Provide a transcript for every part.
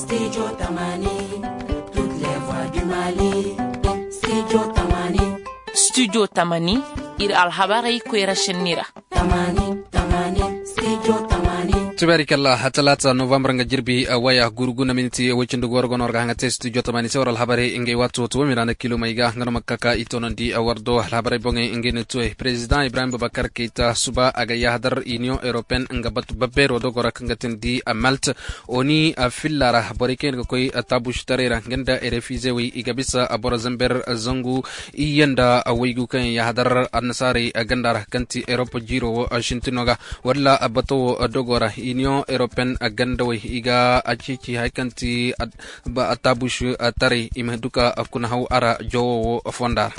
Studio Tamani, toutes les voix du Mali. Studio Tamani. Studio Tamani, ir alhabarai kwera shenira. Tamani, Studio Tamani. Tubarikallah, talata November nga jirbi waya guruguna minti wichindu gorgon orga hangate studio Tamani sewra alhabari inge watu tu mirana kilo maiga ngana makaka itonondi awardo alhabari bonge inge netue President Ibrahim Boubacar Keita suba aga yahdar Union Européenne nga batu babero do gora kangatendi Malte oni fillara boriken koy tabush tarera ngenda refuze wi igabisa abora zamber zangu iyenda awigu kan yahdar annasari gandara kanti Europe jiro shintinoga wala abato dogora Union Européenne gandawi iga achichi haikanti atabush tari imheduka kunahaw ara jowo fondar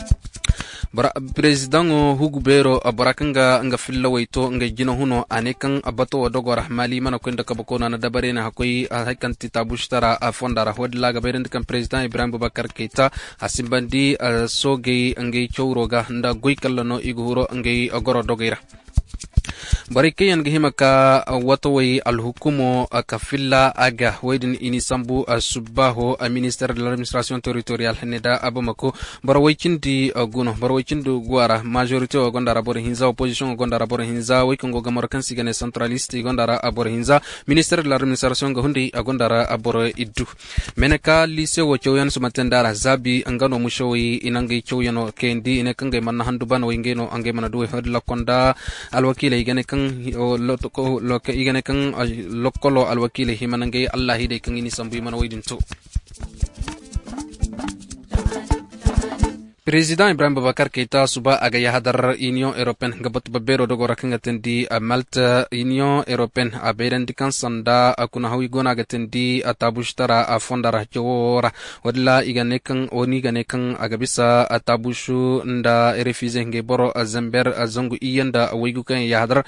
President Hugo Bero barakanga nga fillawaito nga jino huno anekan abato dogora mali mana kwenda kabakona na dabarena hakoi haikanti tabushtara fondara hodla gaberend kan President Ibrahim Boubacar Keita hasimbandi soge ngai chowroga nda goikallano iguro ngai goro dogira Barikiyan gihimaka wataway alhukumo kafilla aga waydin inisambu subaho minister de l'administration territoriale neda abamako barawaychindi guno barawaychindu guara majority gondara bor hinza opposition gondara bor hinza way kongo gamarakan sigane centraliste gondara abor hinza minister de l'administration gahundi gondara abor iddu meneka lise wo chowyan sumatendara zabi angano mushowi inangi chowyano kendi inekanga manna handuban wingeno ange manadu hodla konda alwakile igane lotoko loke igane kan lokolo alwakile himanange Allah hide kan ini sambu man waydin to President Ibrahim Boubacar Keita suba aga yahdar Union Européenne gabat babero dogo rakangatendi Malte Union Européenne aberendi kan sanda akuna hawi gona gatendi atabushtara afondara jowora wadla igane kan oni gane kan agabisa atabushu nda refuze nge boro zamber azangu iyenda awigu kan yahdar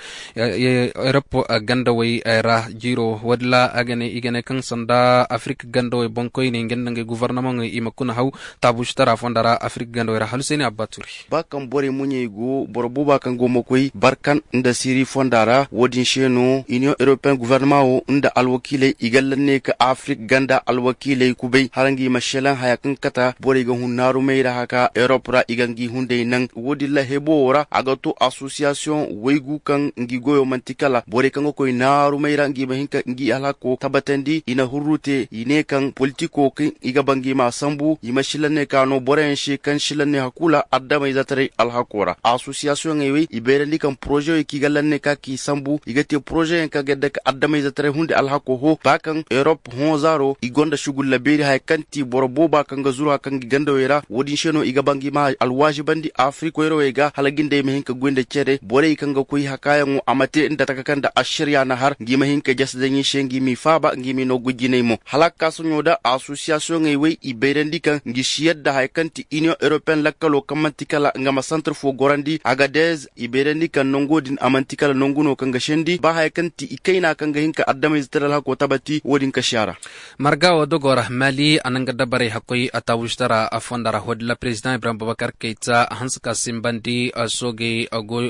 Europe gandawai era jiro wadla agane igane kan sanda Afrique gandawai bonkoy ne ngendange gouvernement imakuna haw tabushtara afondara Afrique wera haluseni abaturi bakan bore munye go borbo bakan go mokoy barkan nda siri fondara wodin sheno Union Européenne gouvernement o nda alwakile igalanne ka Afrique ganda alwakile kubay harangi mashelan hayakan kata bore ga hunnaru meira haka Europe ra igangi hunde nan wodi la hebora agato association weygu kan ngi goyo mantikala bore kan ko naru meira ngi mahinka ngi alako tabatandi ina hurrute ine kan politiko kin iga bangi ma sambu imashilanne ka no bore en kan ne hakula addama izatare alhakora association ngewi iberandi kan projet ki galanne ka ki sambu igate projet ka gedda ka addama izatare hunde alhako ho bakan Europe honzaro igonda shugul laberi hay kanti borbo bakan gazura kan ganda wera wodi sheno igabangi ma alwaji bandi Afrique wero wega halaginde mehinka gwende cede bore ikanga koy hakayango amate inda takakanda ashirya nahar ngi mehinka jasdanyi shengi mi faba ngi mi no gujine mo halaka sunyoda association ngewi iberandi kan ngi shiyadda hay kanti Union Européenne lakalo kamantikala ngama centre fo gorandi Agadez ibereni kan nongodin amantikala nonguno kanga shendi ba hay kanti ikaina kanga hinka addama iztral ha ko tabati wodin kashara marga wodogora mali ananga dabare hakoy atawushtara afondara hodla President Ibrahim Boubacar Keita hanska simbandi soge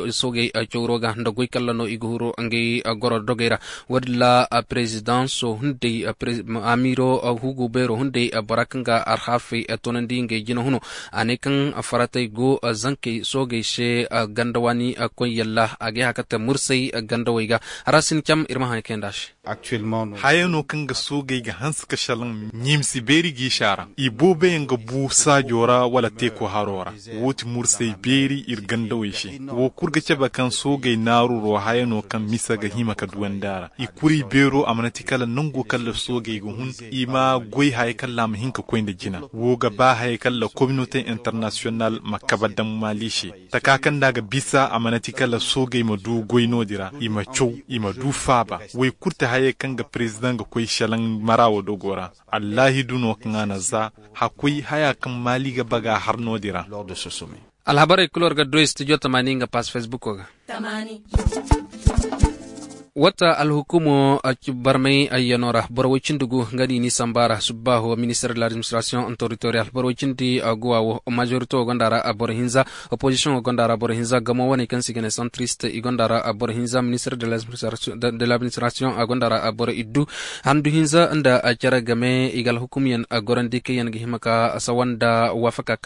chowroga ndogoy kallano iguro angi goro dogera wadla President so hunde amiro Hugo Bero hunde barakanga arhafi tonandi nge jino huno anekan afaratay go zanke soge she gandawani ko yalla age hakata mursay gandawayga arasin cham irma ha kendash actuellement hayano kanga soge ga hanska shalan nyimsi beri gi shara ibobe nga busa jora wala teko harora woti mursay beri ir gandaway she wo kurga chaba kan soge naru ro hayano kan misaga hima ka duwandara ikuri bero amanati kala nongo kala soge go hun ima goy hay kala hinka koinde jina wo ga ba hay kala communauté international makabadan malishi takakan daga bisa amanati kala soge ma du goyno dira ima chow ima du faba way kurta haye kanga president ga koy shalan marawo dogora allahi duno kangana za hakui haya kan mali ga baga harno dira lors de ce sommet alhabari kulor ga do studio Tamani nga pas Facebook ga Tamani wata alhukumo barmai ayanora borwicin dugu ngani ni sambara subaho ministre de l'administration territoriale borwicin di guawo majorito gondara borhinza opposition gondara borhinza gamo woni kan sigene centriste igondara borhinza ministre de l'administration gondara bor iddu handu hinza anda acara game igal hukumiyan gorandi ke yan gihimaka sawanda wafaka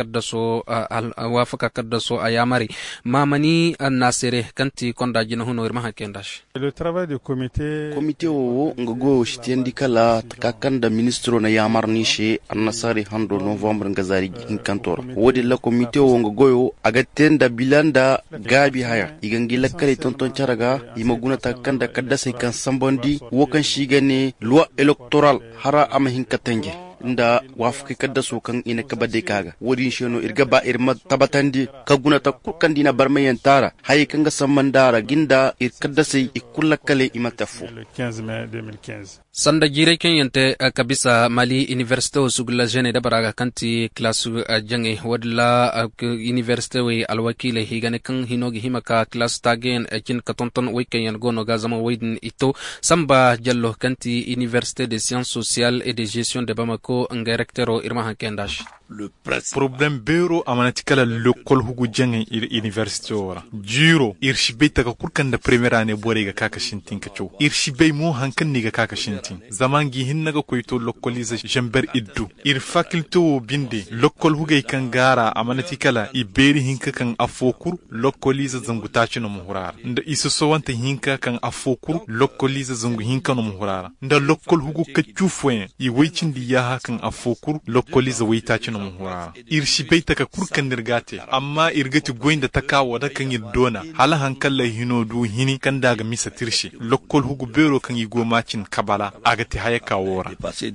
kaddaso ayamari mamani nasere kanti konda jino hono irma hakendash. Le travail du comité wo ngogo shitendi kala takakanda ministro na yamar nishe annasari hando novembre ngazari kantor wodi la comité wo ngogo agatenda bilanda gabi haya igangila kale tonton charaga imaguna takanda kadda kan sambondi wo kan shigane loi électorale hara amahin katenge nda wafke kadda so kan ina kabade kaga wodin sheno irga ba irma tabatandi kaguna ta kukandina barmayan tara hay kanga samandara ginda irkadda sai ikulla kale imatafu le 15 mai 2015 sanda jire kenyante kabisa mali université sugula jene da baraga kanti classe jange wadla université we alwakile higane kan hinogi himaka classe tagen kin katonton we kenyan gono gazama widen ito samba jallo kanti université des sciences sociales et de gestion de Bamako directeur irma hakendash le problème bureau amanatikala l'école hugu jange université ora juro irshibeta ka kurkanda première année borega kaka shintin kacho irshibey mo hankan niga kaka shintin zamangi hinnaga koyto localize jamber iddu ir faculté binde local hugay kangara amanatikala iberi hinka kan afokur localize zangutachi no muhurara nda isoso wante hinka kan afokur localize zangu hinka no muhurara nda local hugu kachufwe i weychindi yaha kan afokur localize weytachi no muhurara irshibeta ka kurkan nirgate amma irgati goinda takawa da kan yirdona hala hankalla hino du hini kan daga misa tirshi local hugu bero kan yigo macin kabala agati hayaka wora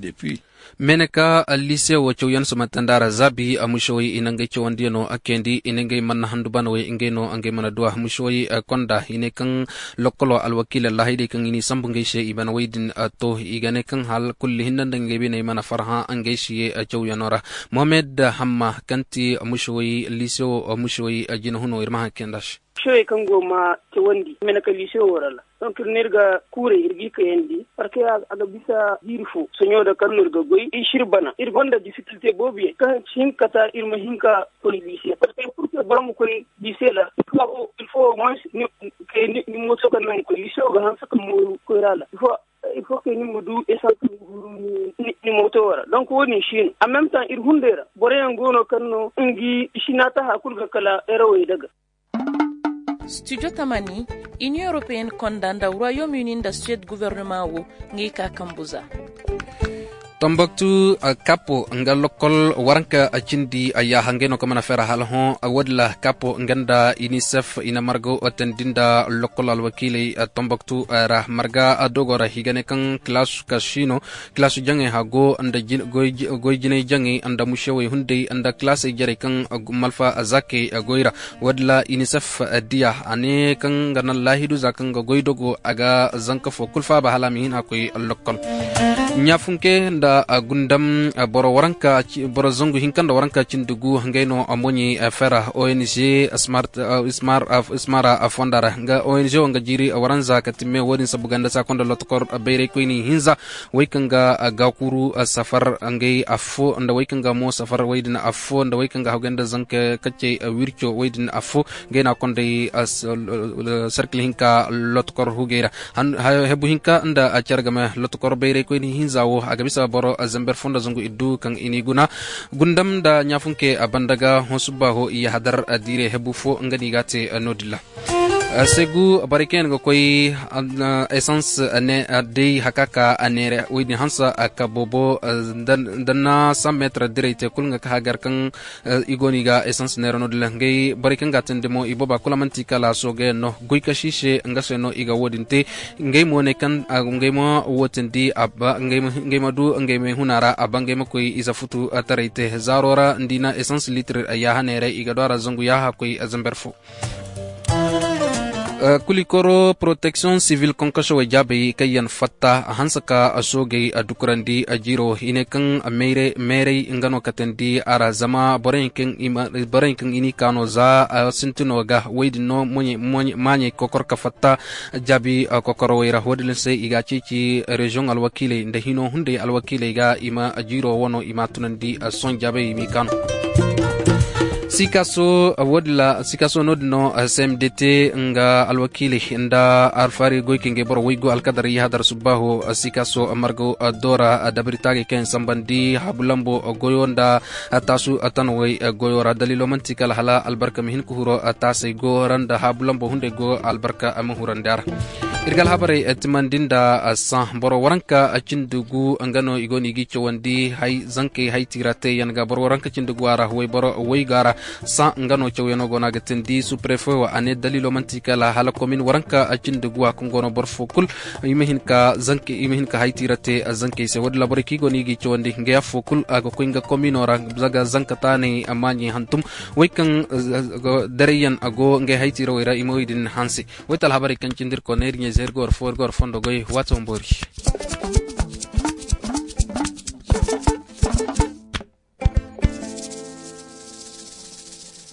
meneka lycée wo choyan sumatandara zabi amushoyi inangai chondiano akendi inangai manna handubanwe ingeno angai manadua mushoyi konda inekan lokolo alwakil lahide kan ini sambungai she ibana waidin to igane kan hal kulli hinandangai bine mana farha angai she choyanora mohammed hamma kanti amushoyi lycée amushoyi ajino huno irma kendash shoy kango ma te wandi menaka lycée worala donc nirga kure irgi kayendi parce que aga bisa dirfo sonyo da karnurga goy e shirbana irgonda difficulté bobi ka hinkata irma hinka ko lycée parce que pour que bamu ko lycée la il faut moins ni mo so kan ko lycée ga hansa ko mo ko rala il faut que ni modu essence ni motora donc woni shin en même temps ir hundera bore ngono kanno ngi shinata hakulga kala erawe daga Studio Tamani, Union Européenne condamne le Royaume-Uni da Suède gouvernement wo ngika kambuza. Tombouctou kapo ngal lokol waranka acindi aya hangeno kamana fera halho awadla kapo nganda UNICEF ina margo otendinda lokol alwakili Tombouctou ra marga adogora higane kan class kashino class jange hago anda goy jine jange anda mushewe hunde anda class jare kan malfa azake goira wadla UNICEF dia ane kan ganal lahidu zakan goy dogo aga zanka fo kulfa ba halamihin akoy lokol nyafunke da gundam boro waranka boro zongu hinkanda waranka cindugu ngaino amoni fera ONG smara fondara nga ONG nga jiri waranza katime wodin sabuganda sa konda lotkor beere ko ni hinza waykanga gakuru safar ngai afo nda waykanga mo safar waydina afo nda waykanga haganda zanke kacce wircho waydina afo ngaina konde circle hinka lotkor hugera hebu hinka nda acargama lotkor beere ko ni hinzawo agabisa boro zamber fonda zongo iddu kan iniguna gundam da nyafunke abandaga hosubaho iya hadar adire hebufo ngani gate nodilla segu bariken go koy essence ane de hakaka anere widi hansa akabobo danna 100 metre direct kulnga ka hagar kan igoniga essence nero nodilla ngay bariken gatende mo iboba kulamanti kala soge no goyka shishe ngaseno iga wodinte ngay mo ne kan ngay mo wotendi abba ngay madu ngay me hunara abange mo koy isa futu atarite zarora ndina essence litre ya hanere iga dora zongu ya ha koy azamberfo kulikoro protection civil konkasho wajabe kayan fatta hansaka asoge adukurandi ajiro inekan mere ingano katendi ara zama borenken ini kano za sintuno ga weidino manye kokor ka fatta jabi kokoro wera hodlense igachichi region alwakile ndehino hunde alwakile ga ima ajiro wono ima tunandi son jabe imi kano sikaso nodno SMDT nga alwakili nda arfari goykenge boro wigo alkadar yahadar subahu sikaso amargo dora dabritage ken sambandi habulambo goyonda atasu atanway goyora dalilo mantikal hala albarka mihin kuhuro atase go randa habulambo hunde go albarka amhurandar irgal habare etmandinda sa boro waranka acindugu angano igoni gicho wandi hay zanke hay tirate yanga boro waranka cindugu ara way boro way gara sa ngano chaweno gona gatendi su prefet wa ane dalilo mantika la hala commune waranka acindugu wa kungono bor fokul imehin ka hay tirate zanke se wadla boro kigoni gicho wandi ngeya fokul ago koinga commune ora zaga zankatane amani hantum waykan dariyan ago nge hay tiro wira imoidin hansi wetal habare kan cindir ko nernya zergor forgor fondo goy wato mbori